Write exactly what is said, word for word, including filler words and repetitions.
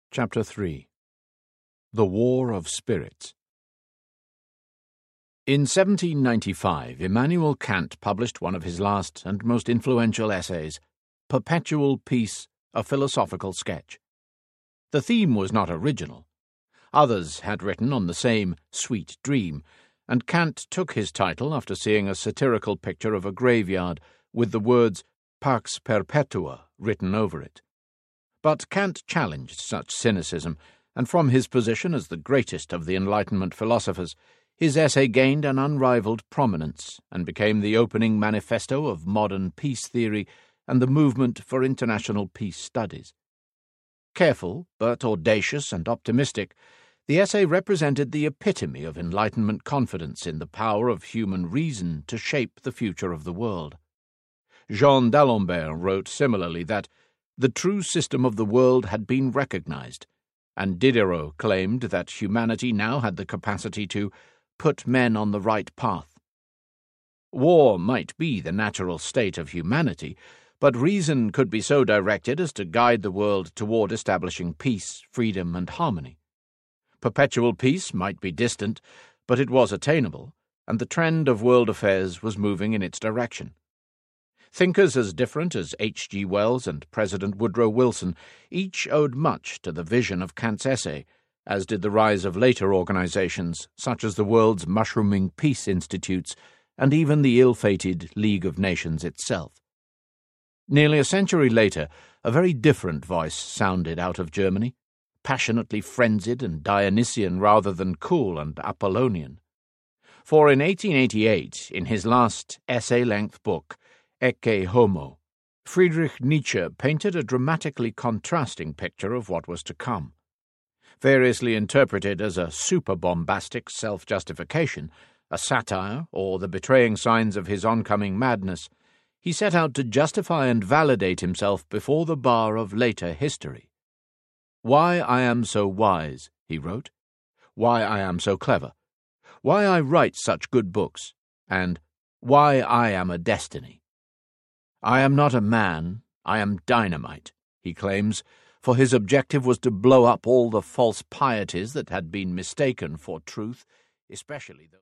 Chapter three. The War of Spirits. In seventeen ninety-five, Immanuel Kant published one of his last and most influential essays, Perpetual Peace, a Philosophical Sketch. The theme was not original. Others had written on the same sweet dream, and Kant took his title after seeing a satirical picture of a graveyard with the words Pax Perpetua written over it. But Kant challenged such cynicism, and from his position as the greatest of the Enlightenment philosophers, his essay gained an unrivalled prominence and became the opening manifesto of modern peace theory and the movement for international peace studies. Careful, but audacious and optimistic, the essay represented the epitome of Enlightenment confidence in the power of human reason to shape the future of the world. Jean d'Alembert wrote similarly that the true system of the world had been recognized, and Diderot claimed that humanity now had the capacity to put men on the right path. War might be the natural state of humanity, but reason could be so directed as to guide the world toward establishing peace, freedom, and harmony. Perpetual peace might be distant, but it was attainable, and the trend of world affairs was moving in its direction. Thinkers as different as H G Wells and President Woodrow Wilson each owed much to the vision of Kant's essay, as did the rise of later organizations such as the world's mushrooming peace institutes and even the ill-fated League of Nations itself. Nearly a century later, a very different voice sounded out of Germany, passionately frenzied and Dionysian rather than cool and Apollonian. For in eighteen eighty-eight, in his last essay-length book, Ecce Homo, Friedrich Nietzsche painted a dramatically contrasting picture of what was to come. Variously interpreted as a super-bombastic self-justification, a satire, or the betraying signs of his oncoming madness, he set out to justify and validate himself before the bar of later history. "Why I am so wise," he wrote, "why I am so clever, why I write such good books, and why I am a destiny. I am not a man, I am dynamite," he claims, for his objective was to blow up all the false pieties that had been mistaken for truth, especially those